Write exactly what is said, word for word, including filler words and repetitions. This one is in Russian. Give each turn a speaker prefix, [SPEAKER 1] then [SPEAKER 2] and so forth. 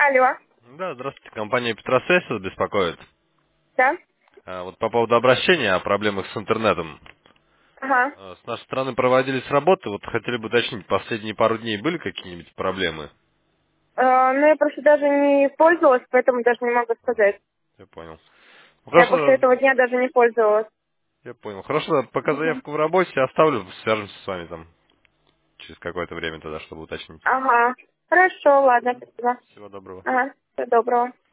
[SPEAKER 1] Алло.
[SPEAKER 2] Да, здравствуйте. Компания Петросес вас беспокоит.
[SPEAKER 1] Да?
[SPEAKER 2] А, Вот по поводу обращения о проблемах с интернетом.
[SPEAKER 1] Ага.
[SPEAKER 2] А, С нашей стороны проводились работы. Вот хотели бы уточнить, последние пару дней были какие-нибудь проблемы?
[SPEAKER 1] Э, ну, я просто даже не пользовалась, поэтому даже не могу сказать.
[SPEAKER 2] Я понял. Ну,
[SPEAKER 1] Я после
[SPEAKER 2] хорошо,
[SPEAKER 1] этого дня даже не пользовалась.
[SPEAKER 2] я понял. Хорошо, пока
[SPEAKER 1] Мгм.
[SPEAKER 2] заявку в работе оставлю, свяжемся с вами там через какое-то время тогда, чтобы уточнить.
[SPEAKER 1] Ага. Хорошо, ладно, спасибо.
[SPEAKER 2] Всего доброго.
[SPEAKER 1] Ага. Всего доброго.